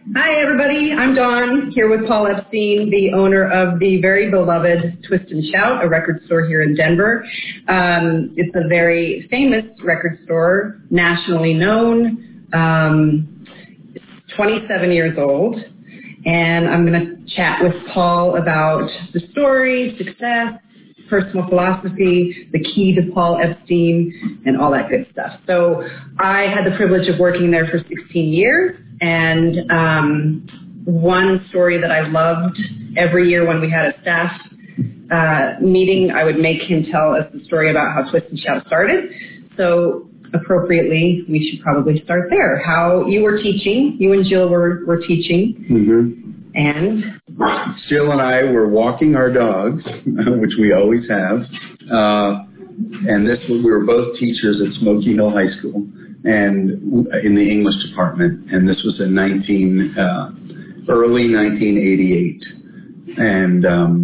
Hi, everybody. I'm Dawn, here with Paul Epstein, the owner of the very beloved Twist and Shout, a record store here in Denver. It's a very famous record store, nationally known. It's 27 years old, and I'm going to chat with Paul about the story, success, personal philosophy, the key to Paul Epstein, and all that good stuff. So I had the privilege of working there for 16 years. And one story that I loved, every year when we had a staff meeting, I would make him tell us the story about how Twist and Shout started. So appropriately, we should probably start there. How you were teaching, you and Jill were teaching. Mm-hmm. And Jill and I were walking our dogs, which we always have. And we were both teachers at Smoky Hill High School and in the English department, and this was in early 1988. And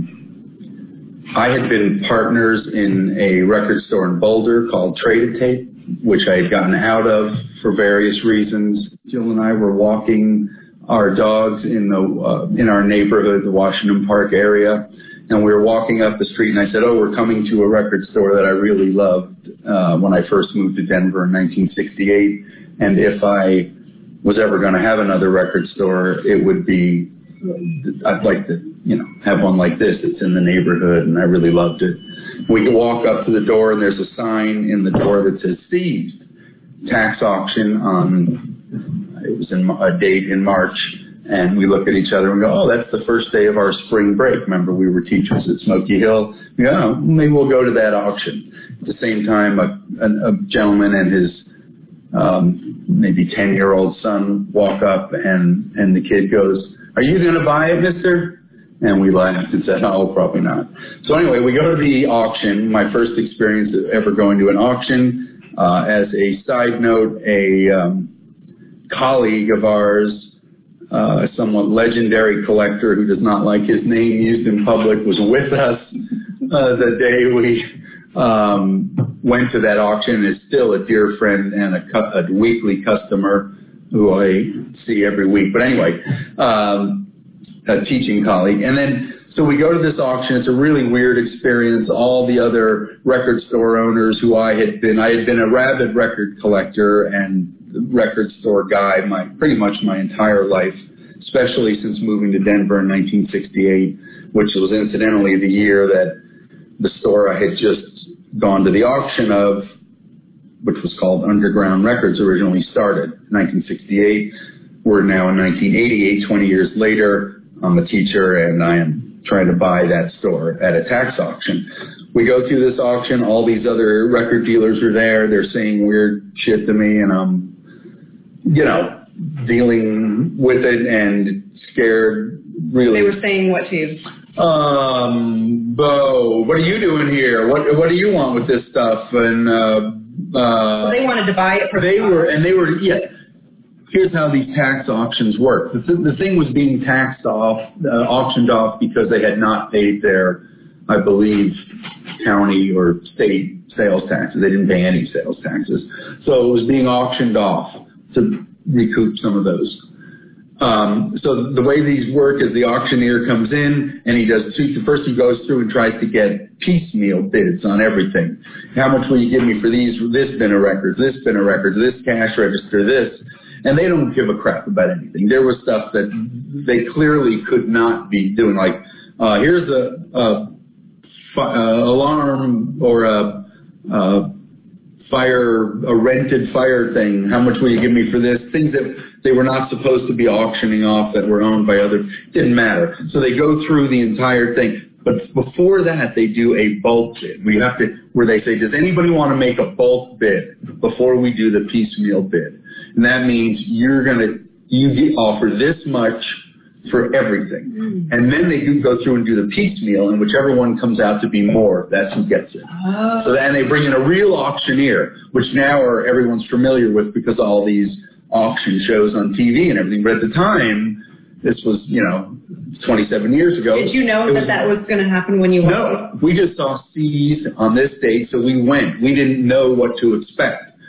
I had been partners in a record store in Boulder called Traded Tape, which I had gotten out of for various reasons. Jill and I were walking our dogs in our neighborhood, the Washington Park area, and we were walking up the street, and I said, we're coming to a record store that I really loved when I first moved to Denver in 1968, and if I was ever going to have another record store, it would be, I'd like to, have one like this. It's in the neighborhood, and I really loved it. We could walk up to the door, and there's a sign in the door that says seized, tax auction on, it was a date in March. And we look at each other and go, that's the first day of our spring break. Remember, we were teachers at Smoky Hill. We go, maybe we'll go to that auction. At the same time, a gentleman and his maybe 10-year-old son walk up, and the kid goes, are you going to buy it, mister? And we laughed and said, probably not. So anyway, we go to the auction, my first experience of ever going to an auction. As a side note, a colleague of ours, a somewhat legendary collector who does not like his name used in public, was with us the day we went to that auction, is still a dear friend and a weekly customer who I see every week. But anyway, a teaching colleague. And then, so we go to this auction. It's a really weird experience. All the other record store owners who I had been a rabid record collector and record store guy pretty much my entire life, especially since moving to Denver in 1968, which was incidentally the year that the store I had just gone to the auction of, which was called Underground Records, originally started. 1968. We're now in 1988, 20 years later. I'm a teacher, and I am trying to buy that store at a tax auction. We go through this auction. All these other record dealers are there. They're saying weird shit to me, and I'm dealing with it and scared, really. They were saying what to you? Bo, what are you doing here? What do you want with this stuff? And so they wanted to buy it for here's how these tax auctions work. The thing was being auctioned off because they had not paid their, I believe, county or state sales taxes. They didn't pay any sales taxes. So it was being auctioned off to recoup some of those. So the way these work is the auctioneer comes in and first he goes through and tries to get piecemeal bids on everything. How much will you give me for this bin of records, this bin of records, this cash register, this? And they don't give a crap about anything. There was stuff that they clearly could not be doing, like here's a alarm or a rented fire thing. How much will you give me for this? Things that they were not supposed to be auctioning off that were owned by others. Didn't matter. So they go through the entire thing. But before that, they do a bulk bid. Where they say, does anybody want to make a bulk bid before we do the piecemeal bid? And that means you offer this much for everything. And then they do go through and do the piecemeal, and whichever one comes out to be more, that's who gets it. Oh. So then they bring in a real auctioneer, which now everyone's familiar with because of all these auction shows on TV and everything. But at the time, this was, 27 years ago. Did you know that was going to happen when you went? No. We just saw CDs on this date, so we went. We didn't know what to expect.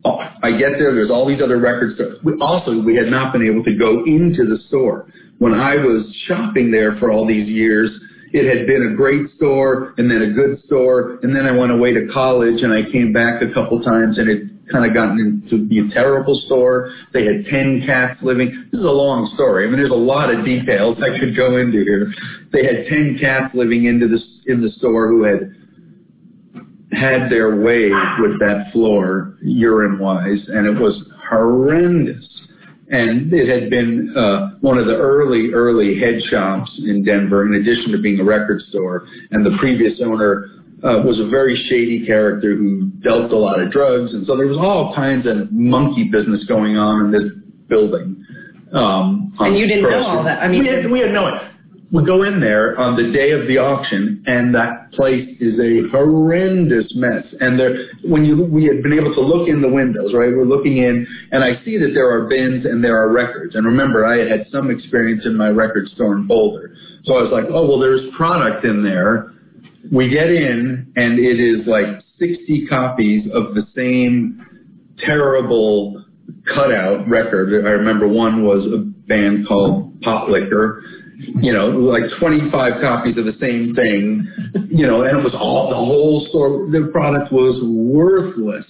I get there, there's all these other record stores. We had not been able to go into the store. When I was shopping there for all these years, it had been a great store and then a good store, and then I went away to college and I came back a couple times and it kind of gotten into be a terrible store. They had 10 cats living. This is a long story. I mean, there's a lot of details I could go into here. They had 10 cats living in the store who had their way with that floor, urine-wise, and it was horrendous. And it had been one of the early head shops in Denver, in addition to being a record store. And the previous owner was a very shady character who dealt a lot of drugs. And so there was all kinds of monkey business going on in this building. And you didn't know all that? I mean, we had no idea. We go in there on the day of the auction, and that place is a horrendous mess. And we had been able to look in the windows, right? We're looking in, and I see that there are bins and there are records. And remember, I had some experience in my record store in Boulder. So I was like, oh, well, there's product in there. We get in, and it is like 60 copies of the same terrible cutout record. I remember one was a band called Pot Liquor. Like 25 copies of the same thing, and it was all, the whole store, the product was worthless.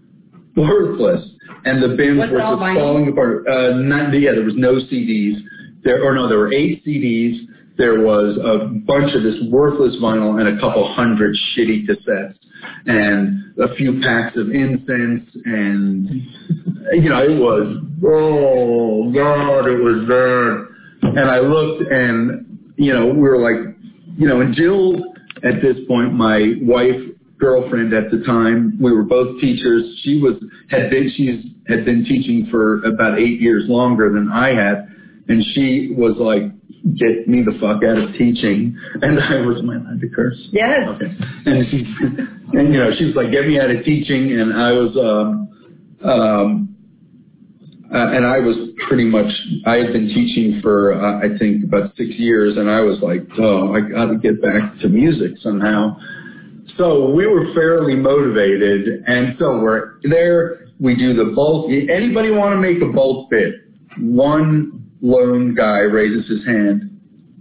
And the bins were just falling apart. There was no CDs. There were 8 CDs. There was a bunch of this worthless vinyl and a couple hundred shitty cassettes and a few packs of incense and, it was, oh God, it was bad. And I looked and, we were like, and Jill, at this point, my girlfriend at the time, we were both teachers. She had been teaching for about 8 years longer than I had. And she was like, get me the fuck out of teaching. And I was, am I allowed to curse? Yes. Okay. And she was like, get me out of teaching. And I was, and I was pretty much, I had been teaching for, I think, about 6 years, and I was like, oh, I got to get back to music somehow. So we were fairly motivated, and so we're there. We do the bulk. Anybody want to make a bulk bid? One lone guy raises his hand.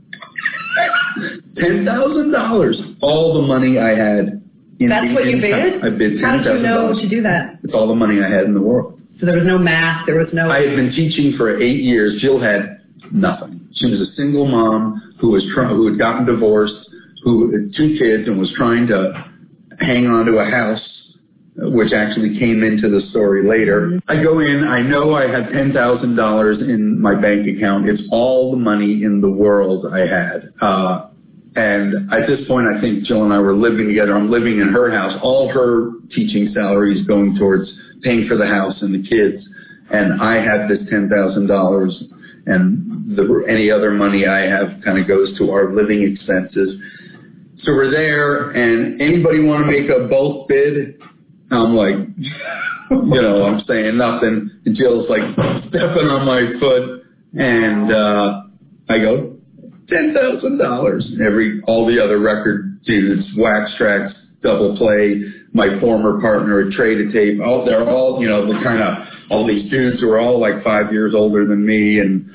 $10,000. All the money I had. That's what you bid? I bid $10,000. How did you know to do that? It's all the money I had in the world. So there was no math, there was no... I had been teaching for 8 years. Jill had nothing. She was a single mom who had gotten divorced, who had 2 kids and was trying to hang on to a house, which actually came into the story later. I go in, I know I had $10,000 in my bank account. It's all the money in the world I had. And at this point, I think Jill and I were living together. I'm living in her house. All her teaching salary is going towards paying for the house and the kids. And I have this $10,000, and any other money I have kind of goes to our living expenses. So we're there, and anybody want to make a bulk bid? I'm like, I'm saying nothing. And Jill's like stepping on my foot, and I go, $10,000. All the other record dudes, Wax Tracks, Double Play, my former partner at Trade a Tape, they're all, the kind of, all these dudes who are all like 5 years older than me, and,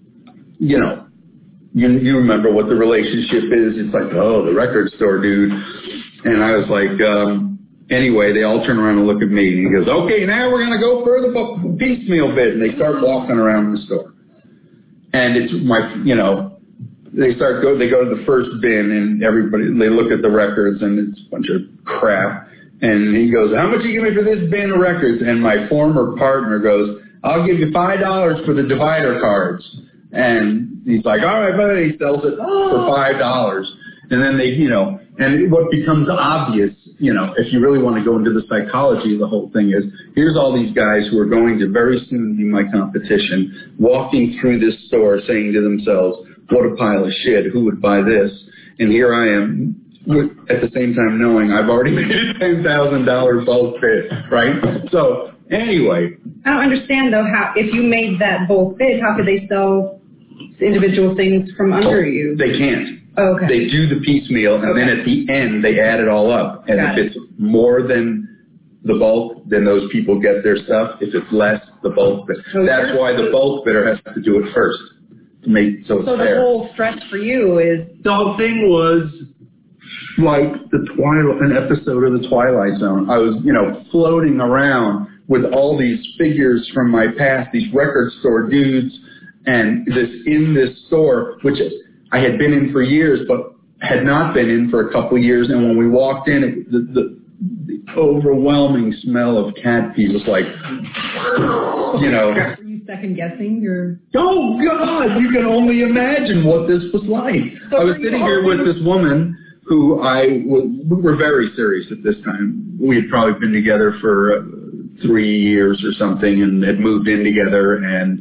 you remember what the relationship is. It's like, oh, the record store dude. And I was like, anyway, they all turn around and look at me, and he goes, okay, now we're going to go for the piecemeal bit. And they start walking around the store. And it's they go to the first bin, and they look at the records, and it's a bunch of crap. And he goes, how much you give me for this bin of records? And my former partner goes, I'll give you $5 for the divider cards. And he's like, all right, but he sells it for $5. And then and what becomes obvious, if you really want to go into the psychology of the whole thing is, here's all these guys who are going to very soon be my competition, walking through this store saying to themselves, what a pile of shit, who would buy this? And here I am, at the same time knowing I've already made a $10,000 bulk bid, right? So anyway. I don't understand, though, how, if you made that bulk bid, how could they sell individual things from under you? They can't. Oh, okay. They do the piecemeal, and then at the end, they add it all up. And if it's more than the bulk, then those people get their stuff. If it's less, the bulk bidder. That's why the bulk bidder has to do it first to make so it's fair. So the whole stress for you is the whole thing was like an episode of the Twilight Zone. I was, floating around with all these figures from my past, these record store dudes, and in this store, which I had been in for years, but had not been in for a couple of years. And when we walked in, the overwhelming smell of cat pee was like, Were you second guessing your? Oh God! You can only imagine what this was like. So I was sitting here with this woman who we were very serious at this time. We had probably been together for 3 years or something, and had moved in together, and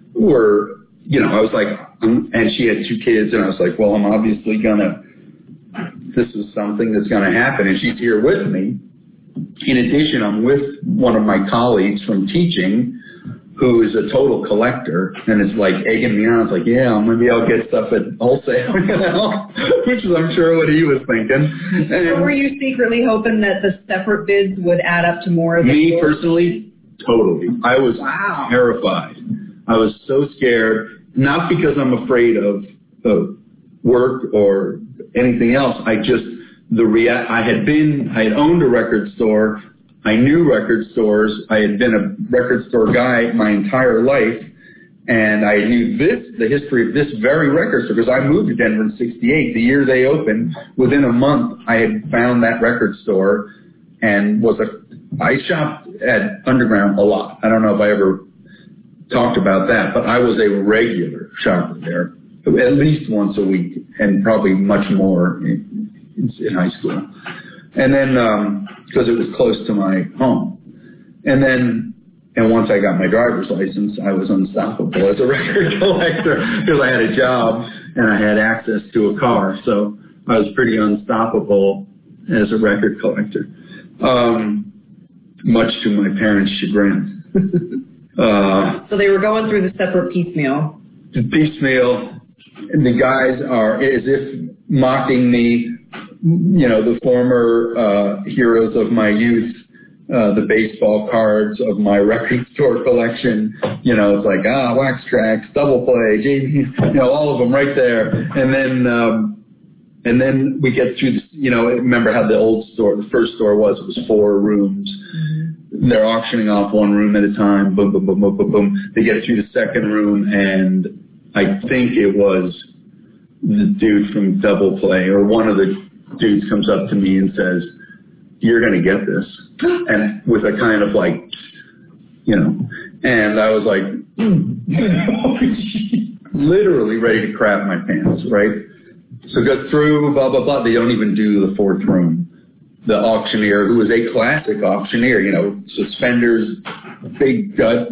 I was like, and she had 2 kids, and I was like, well, I'm obviously this is something that's gonna happen, and she's here with me. In addition, I'm with one of my colleagues from teaching, who is a total collector, and is like egging me on. It's like, yeah, maybe I'll get stuff at wholesale, which is, I'm sure, what he was thinking. So were you secretly hoping that the separate bids would add up to more? Me personally, totally. I was terrified. I was so scared, not because I'm afraid of work or anything else. I had owned a record store. I knew record stores. I had been a record store guy my entire life, and I knew the history of this very record store, because I moved to Denver in '68. The year they opened, within a month, I had found that record store, and I shopped at Underground a lot. I don't know if I ever talked about that, but I was a regular shopper there, at least once a week, and probably much more in high school. And then, because it was close to my home. And once I got my driver's license, I was unstoppable as a record collector, because I had a job and I had access to a car. So I was pretty unstoppable as a record collector, much to my parents' chagrin. So they were going through the separate piecemeal. And the guys are as if mocking me, the former heroes of my youth, the baseball cards of my record store collection. It's like, Wax Trax, Double Play, JV, all of them right there. And then we get through remember how the first store was? It was 4 rooms. Mm-hmm. They're auctioning off 1 room at a time. Boom, boom, boom, boom, boom, boom. They get through the second room, and I think it was the dude from Double Play, or one of the dudes comes up to me and says, "You're going to get this," and with a kind of like, and I was like, literally ready to crap my pants, right? So go through, blah, blah, blah. They don't even do the 4th room. The auctioneer, who was a classic auctioneer, suspenders, big gut,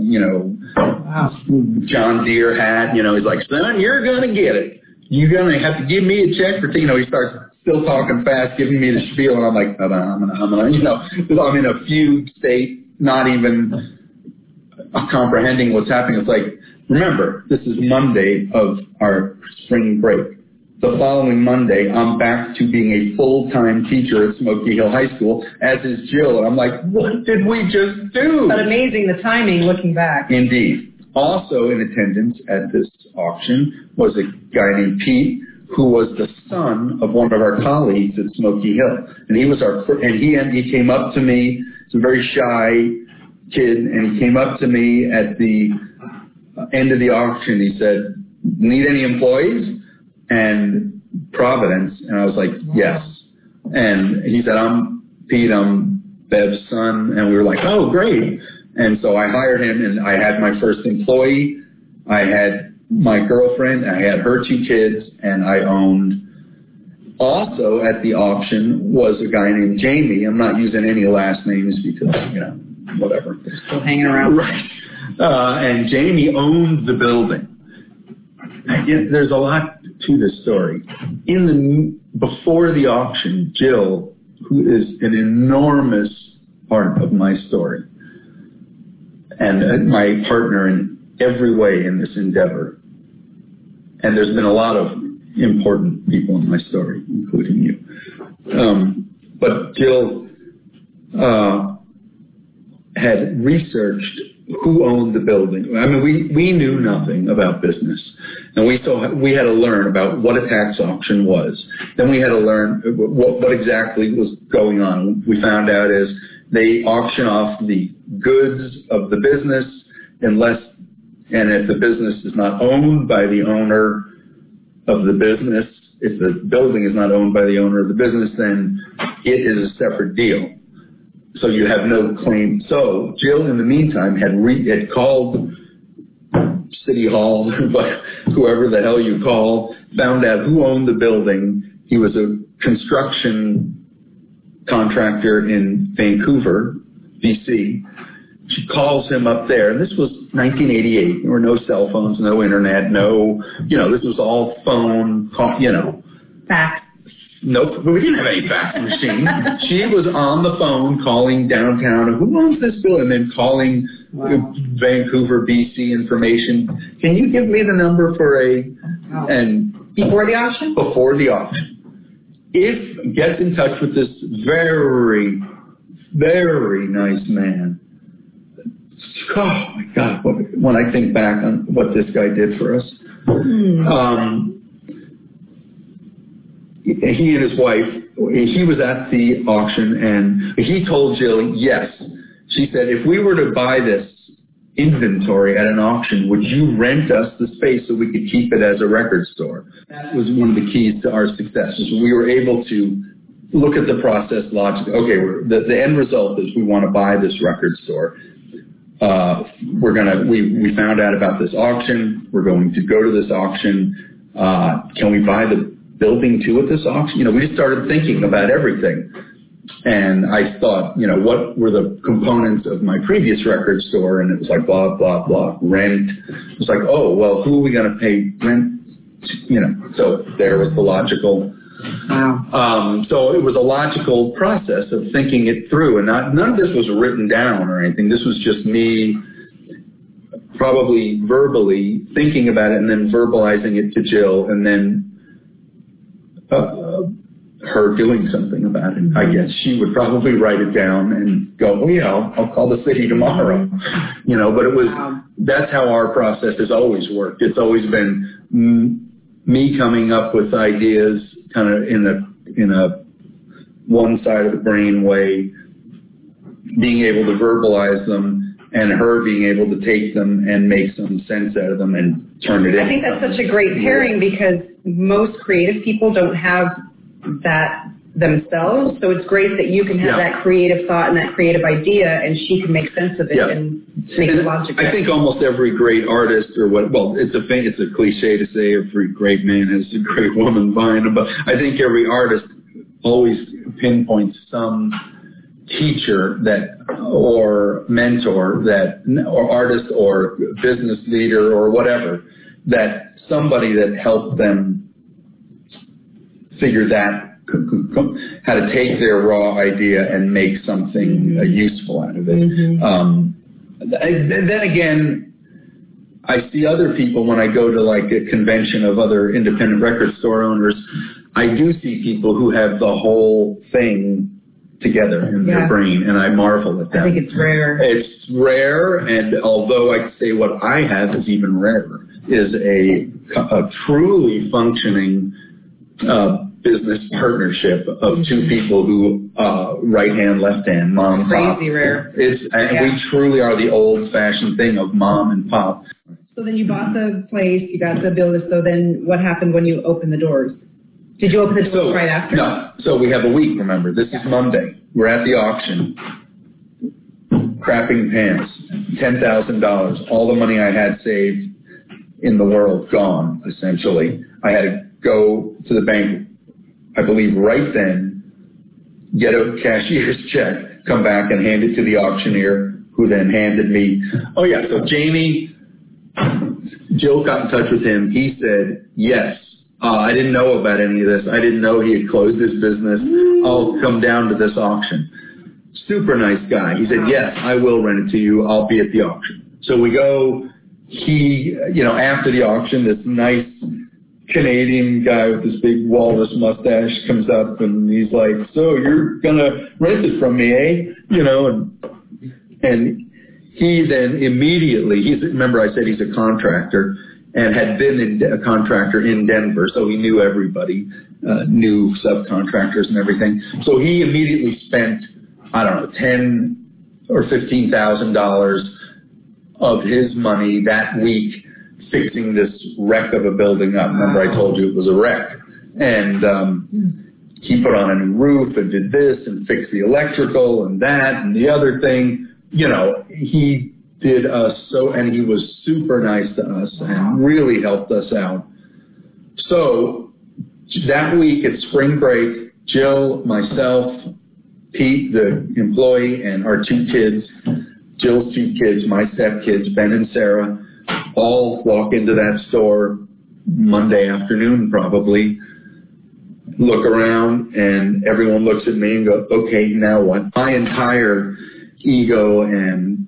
John Deere hat, he's like, "Son, you're going to get it. You're going to have to give me a check for," he starts still talking fast, giving me the spiel, and I'm like, I'm in a fugue state, not even comprehending what's happening. It's like, remember, this is Monday of our spring break. The following Monday, I'm back to being a full-time teacher at Smoky Hill High School, as is Jill, and I'm like, what did we just do? But amazing, the timing, looking back. Indeed. Also in attendance at this auction was a guy named Pete, who was the son of one of our colleagues at Smoky Hill. And he was he came up to me. He's a very shy kid, and he came up to me at the end of the auction. He said, "Need any employees?" And Providence. And I was like, "Yes." And he said, "I'm Pete, I'm Bev's son." And we were like, "Oh, great." And so I hired him, and I had my first employee. I had my girlfriend, I had her 2 kids, and I owned. Also at the auction was a guy named Jamie. I'm not using any last names because, whatever. They're still hanging around. Right. And Jamie owned the building. There's a lot to this story. Before the auction, Jill, who is an enormous part of my story, and my partner in every way in this endeavor. And there's been a lot of important people in my story, including you. But Jill had researched who owned the building. I mean, we knew nothing about business. And we had to learn about what a tax auction was. Then we had to learn what exactly was going on. We found out is they auction off the goods of the business and if the business is not owned by the owner of the business, if the building is not owned by the owner of the business, then it is a separate deal. So you have no claim. So Jill, in the meantime, had called City Hall, but whoever the hell you call, found out who owned the building. He was a construction contractor in Vancouver, BC. She calls him up there, and this was 1988. There were no cell phones, no internet, this was all phone, fax. Nope, we didn't have any fax machine. She was on the phone calling downtown, who owns this building, and then calling Vancouver, BC information. Can you give me the number for and before the auction? Before the auction. Gets in touch with this very, very nice man. Oh my God, when I think back on what this guy did for us. He and his wife, he was at the auction, and he told Jill, yes. She said, if we were to buy this inventory at an auction, would you rent us the space so we could keep it as a record store? That was one of the keys to our success. We were able to look at the process logically. Okay, the end result is we want to buy this record store. We found out about this auction. We're going to go to this auction. Can we buy the building too at this auction? We started thinking about everything. And I thought, what were the components of my previous record store? And it was like, blah, blah, blah, rent. It was like, oh, well, who are we going to pay rent to? So there was the logical. Wow. So it was a logical process of thinking it through. And none of this was written down or anything. This was just me probably verbally thinking about it and then verbalizing it to Jill and then her doing something about it. I guess she would probably write it down and go, oh yeah, I'll call the city tomorrow. But that's how our process has always worked. It's always been me coming up with ideas kind of in a one side of the brain way, being able to verbalize them, and her being able to take them and make some sense out of them and turn it in. I think that's such a great pairing because most creative people don't have that themselves. So it's great that you can have that creative thought and that creative idea, and she can make sense of it and make it logical. I think almost every great artist, it's a cliche to say every great man has a great woman behind him, but I think every artist always pinpoints some teacher or mentor or artist or business leader or whatever, that somebody that helped them figure how to take their raw idea and make something useful out of it. Mm-hmm. Then again, I see other people when I go to like a convention of other independent record store owners, I do see people who have the whole thing together in their brain, and I marvel at them. I think it's rare. It's rare, and although I say what I have is even rarer, is a truly functioning business partnership of two people who right hand, left hand, mom and pop. Crazy rare. We truly are the old fashioned thing of mom and pop. So then you bought the place, you got the building. So then what happened when you opened the doors? Did you open the doors right after? No. So we have a week, remember. This is Monday. We're at the auction. Crapping pants. $10,000. All the money I had saved in the world gone, essentially. I had to go to the bank, I believe right then, get a cashier's check, come back and hand it to the auctioneer, who then handed me, so Jill got in touch with him. He said, yes. I didn't know about any of this. I didn't know he had closed his business. I'll come down to this auction. Super nice guy. He said, yes, I will rent it to you. I'll be at the auction. So we go. After the auction, this nice Canadian guy with this big walrus mustache comes up and he's like, so you're going to rent it from me, eh? And And he then immediately, remember I said he's a contractor, and had been a contractor in Denver, so he knew everybody, knew subcontractors and everything. So he immediately spent, I don't know, $10,000 or $15,000 of his money that week fixing this wreck of a building up. Remember I told you it was a wreck. And he put on a new roof and did this and fixed the electrical and that and the other thing. You know, he did us so, and he was super nice to us and really helped us out. So that week at spring break, Jill, myself, Pete, the employee, and our two kids, Jill's two kids, my stepkids, Ben and Sarah, all walk into that store Monday afternoon probably, look around, and everyone looks at me and goes, okay, now what? My entire ego and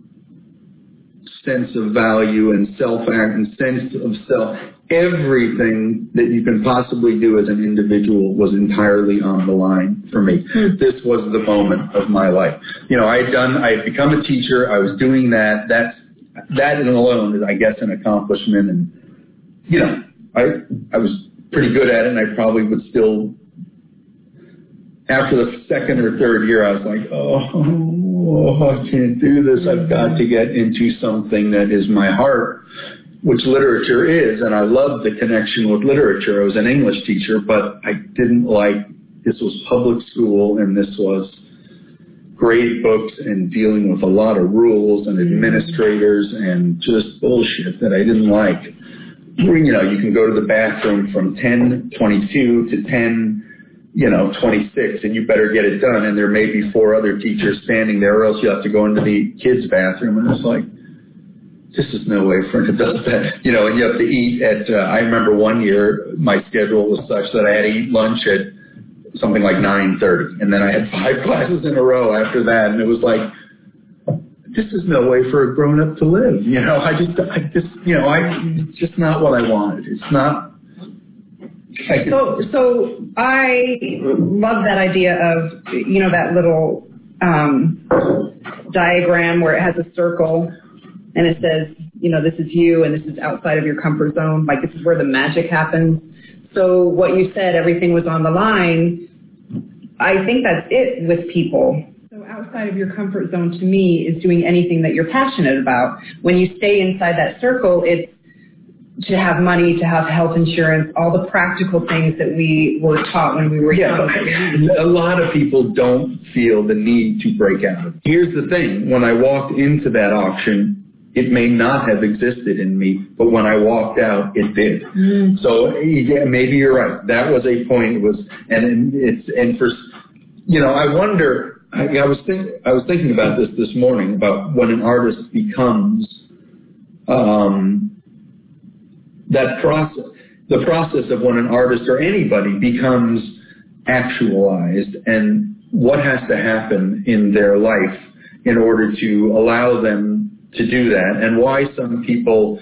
sense of value and sense of self, everything that you can possibly do as an individual was entirely on the line for me. This was the moment of my life. You know, I had become a teacher. I was doing that. That in alone is, I guess, an accomplishment. And, you know, I was pretty good at it, and I probably would still, after the second or third year, I was like, I can't do this. I've got to get into something that is my heart, which literature is, and I love the connection with literature. I was an English teacher, but I didn't like, this was public school, and this was grade books and dealing with a lot of rules and administrators and just bullshit that I didn't like. You know, you can go to the bathroom from 10:22 to 10:26, and you better get it done, and there may be four other teachers standing there, or else you have to go into the kids' bathroom, and it's like, this is no way for an adult that, you know, and you have to eat at, I remember one year, my schedule was such that I had to eat lunch at something like 9:30, and then I had 5 classes in a row after that, and it was like, this is no way for a grown-up to live. You know, it's just not what I wanted. It's not. So I love that idea of, you know, that little diagram where it has a circle and it says, you know, this is you and this is outside of your comfort zone. Like, this is where the magic happens. So what you said, everything was on the line. I think that's it with people. So outside of your comfort zone, to me, is doing anything that you're passionate about. When you stay inside that circle, it's to have money, to have health insurance, all the practical things that we were taught when we were young. A lot of people don't feel the need to break out. Here's the thing. When I walked into that auction, it may not have existed in me, but when I walked out, it did. So yeah, maybe you're right. That was a point. It was, and for, you know, I wonder. I was thinking about this morning, about when an artist becomes that process, the process of when an artist or anybody becomes actualized, and what has to happen in their life in order to allow them to do that, and why some people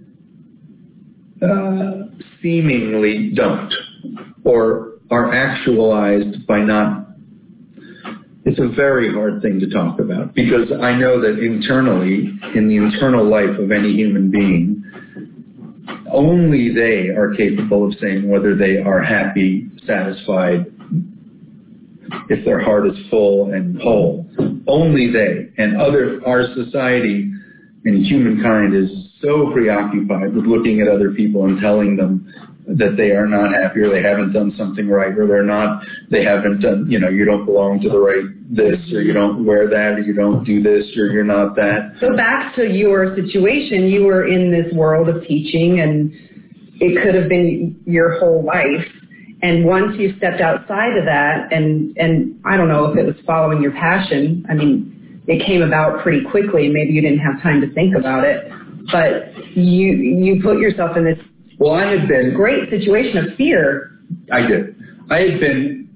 seemingly don't, or are actualized by not. It's a very hard thing to talk about, because I know that internally, in the internal life of any human being, only they are capable of saying whether they are happy, satisfied, if their heart is full and whole. Only they. And our society and humankind is so preoccupied with looking at other people and telling them that they are not happy, or they haven't done something right, or they haven't done, you know, you don't belong to the right this, or you don't wear that, or you don't do this, or you're not that. So back to your situation, you were in this world of teaching, and it could have been your whole life. And once you stepped outside of that, and I don't know if it was following your passion, I mean, it came about pretty quickly, maybe you didn't have time to think about it, but you put yourself in this great situation of fear. I did. I had been.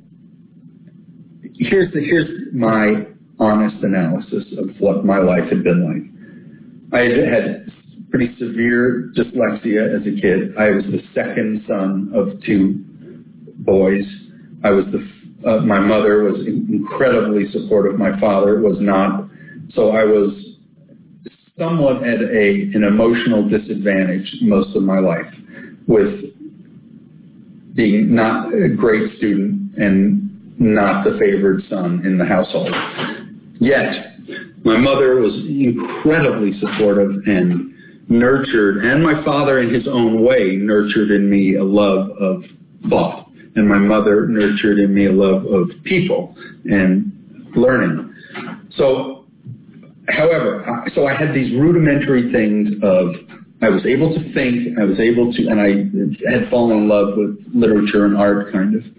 Here's my honest analysis of what my life had been like. I had pretty severe dyslexia as a kid. I was the second son of 2 boys. I was my mother was incredibly supportive. My father was not. So I was somewhat at an emotional disadvantage most of my life, with being not a great student and not the favored son in the household. Yet, my mother was incredibly supportive and nurtured, and my father in his own way nurtured in me a love of thought, and my mother nurtured in me a love of people and learning. So, however, so I had these rudimentary things of, I was able to think, I was able to, and I had fallen in love with literature and art, kind of.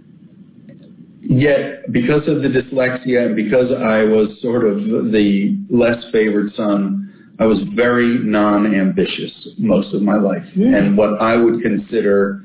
Yet, because of the dyslexia and because I was sort of the less favored son, I was very non-ambitious most of my life. And what I would consider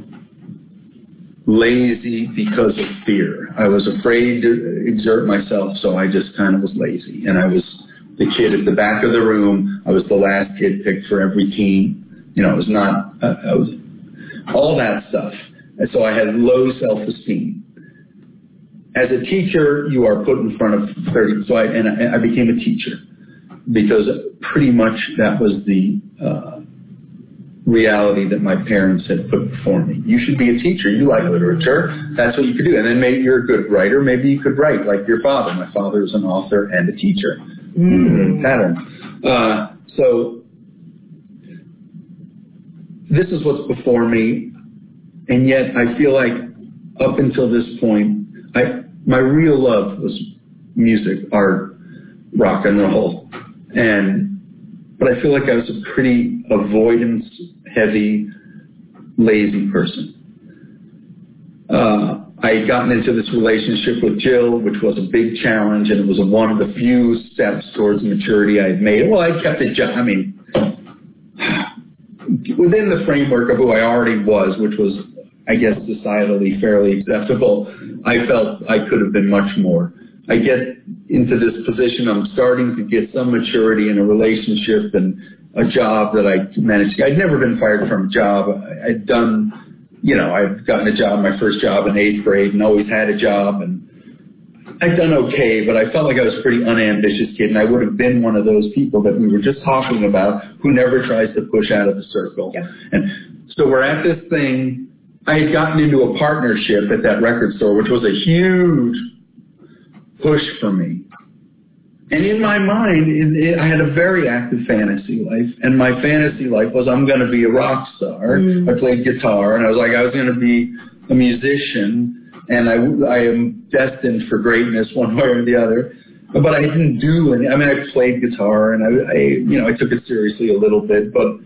lazy because of fear. I was afraid to exert myself, so I just kind of was lazy. And I was the kid at the back of the room. I was the last kid picked for every team. You know, I was not, I was all that stuff. And so I had low self-esteem. As a teacher, you are put in front of 30. So I became a teacher because pretty much that was the reality that my parents had put before me. You should be a teacher. You like literature. That's what you could do. And then maybe you're a good writer. Maybe you could write like your father. My father is an author and a teacher. Pattern. So this is what's before me. And yet I feel like up until this point, my real love was music, art, rock and roll. But I feel like I was a pretty avoidance-heavy, lazy person. I had gotten into this relationship with Jill, which was a big challenge, and it was one of the few steps towards maturity I had made. Well, I kept it, I mean, within the framework of who I already was, which was, I guess, societally fairly acceptable, I felt I could have been much more. I get into this position, I'm starting to get some maturity in a relationship and a job that I managed. I'd never been fired from a job. I'd done, I'd gotten a job, my first job in 8th grade, and always had a job, and I'd done okay, but I felt like I was a pretty unambitious kid, and I would have been one of those people that we were just talking about who never tries to push out of the circle. Yeah. And so we're at this thing. I had gotten into a partnership at that record store, which was a huge push for me. And in my mind, I had a very active fantasy life. And my fantasy life was, I'm going to be a rock star. I played guitar, and I was going to be a musician. And I am destined for greatness one way or the other. But I didn't do any. I mean, I played guitar, and I took it seriously a little bit. But,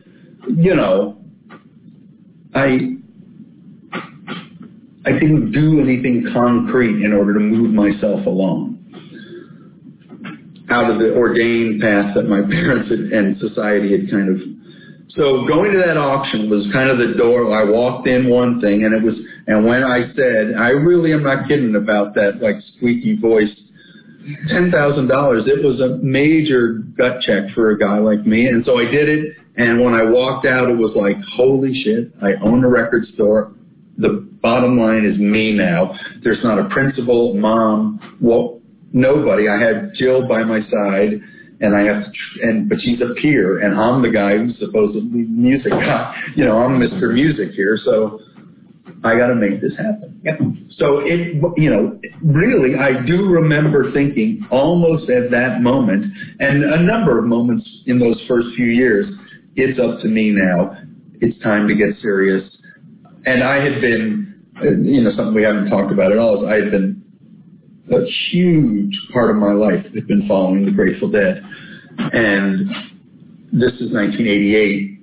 I didn't do anything concrete in order to move myself along out of the ordained path that my parents and society had kind of. So going to that auction was kind of the door. I walked in one thing, and when I said, I really am not kidding about that, like squeaky voice, $10,000, it was a major gut check for a guy like me. And so I did it. And when I walked out, it was like, holy shit, I own a record store. The bottom line is me now. There's not a principal, mom, nobody. I had Jill by my side, and but she's a peer, and I'm the guy who's supposedly music guy. I'm Mr. Music here, so I got to make this happen. Yep. So really, I do remember thinking almost at that moment, and a number of moments in those first few years, it's up to me now. It's time to get serious. And I had been, something we haven't talked about at all is I had been, a huge part of my life had been following the Grateful Dead. And this is 1988.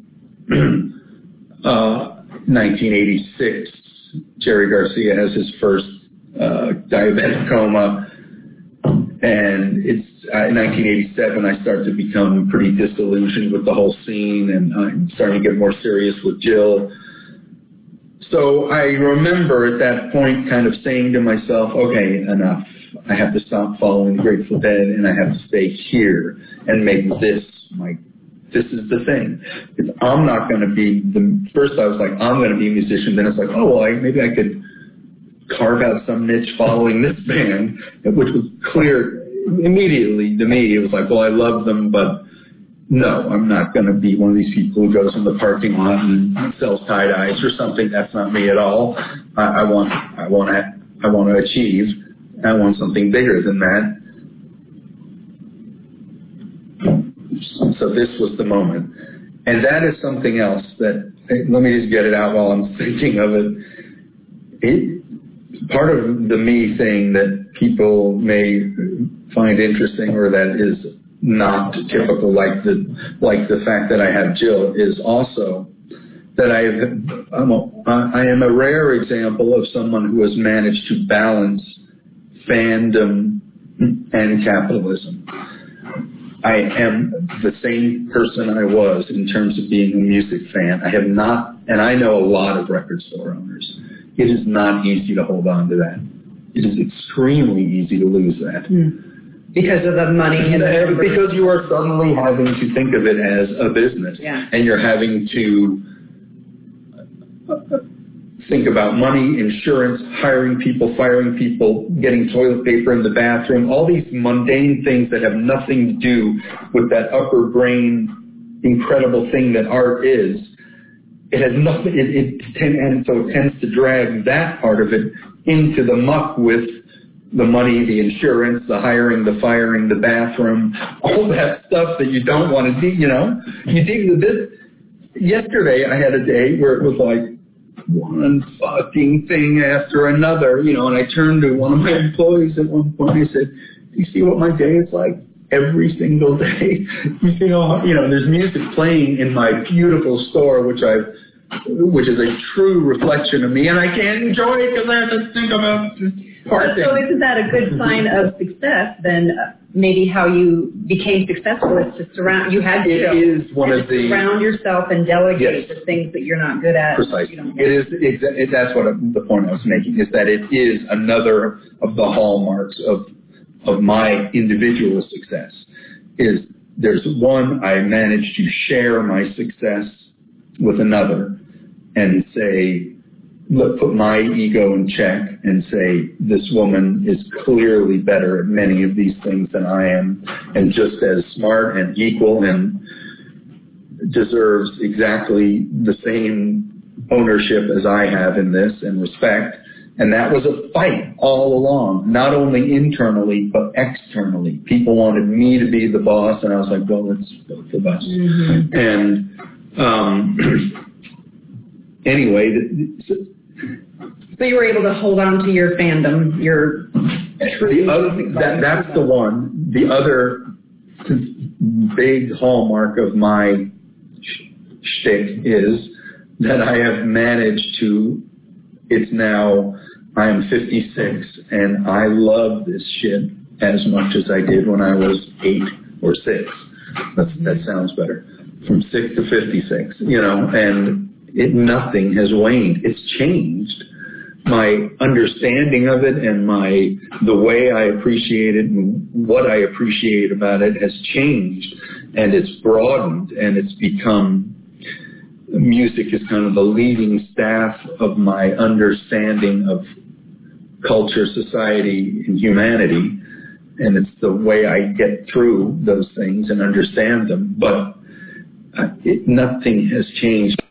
1986, Jerry Garcia has his first diabetic coma. And it's in 1987, I start to become pretty disillusioned with the whole scene, and I'm starting to get more serious with Jill. So I remember at that point kind of saying to myself, okay, enough. I have to stop following the Grateful Dead, and I have to stay here and make this this is the thing. I'm not going to be first I was like, I'm going to be a musician. Then it's like, maybe I could carve out some niche following this band, which was clear immediately to me it was like, well, I love them, but no, I'm not going to be one of these people who goes in the parking lot and sells tie-dyes or something. That's not me at all. I want to achieve. I want something bigger than that. So this was the moment. And that is something else that, let me just get it out while I'm thinking of it. Part of the me thing that people may find interesting or that is not typical, like the fact that I have Jill, is also that I am a rare example of someone who has managed to balance fandom and capitalism. I am the same person I was in terms of being a music fan. I have not, and I know a lot of record store owners. It is not easy to hold on to that. It is extremely easy to lose that. Because of the money. And because you are suddenly having to think of it as a business. Yeah. And you're having to think about money, insurance, hiring people, firing people, getting toilet paper in the bathroom, all these mundane things that have nothing to do with that upper brain incredible thing that art is. It has nothing, and so it tends to drag that part of it into the muck with the money, the insurance, the hiring, the firing, the bathroom, all that stuff that you don't want to do, you know. You dig the business. Yesterday I had a day where it was like one fucking thing after another, you know, and I turned to one of my employees at one point and I said, do you see what my day is like? Every single day. You know, there's music playing in my beautiful store, which is a true reflection of me, and I can't enjoy it because I have to think about So isn't that a good sign of success? Then maybe how you became successful is to surround. You had to. It is one of the surround yourself and delegate the things that you're not good at. Precisely. That's what the point I was making, is that it is another of the hallmarks of my individual success. Is there's one, I managed to share my success with another and say, put my ego in check and say, this woman is clearly better at many of these things than I am, and just as smart and equal and deserves exactly the same ownership as I have in this and respect. And that was a fight all along, not only internally, but externally. People wanted me to be the boss, and I was like, well, it's both of us. Mm-hmm. And anyway, so you were able to hold on to your fandom, that's the one. The other big hallmark of my shtick is that I have managed to, I am 56, and I love this shit as much as I did when I was 8 or 6. That sounds better. From 6 to 56, and nothing has waned. It's changed. My understanding of it and the way I appreciate it and what I appreciate about it has changed, and it's broadened, and it's become, music is kind of the leading staff of my understanding of culture, society, and humanity, and it's the way I get through those things and understand them. But nothing has changed